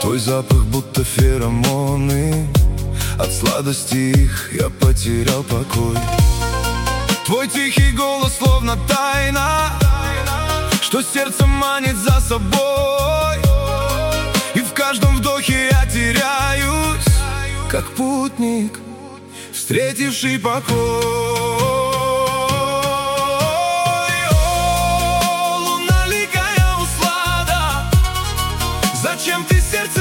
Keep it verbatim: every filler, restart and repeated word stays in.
Твой запах будто феромоны, от сладости их я потерял покой. Твой тихий голос словно тайна, что сердце манит за собой. И в каждом вдохе я теряюсь, как путник, встретивший покой. О, луналикая услада, зачем ты сердце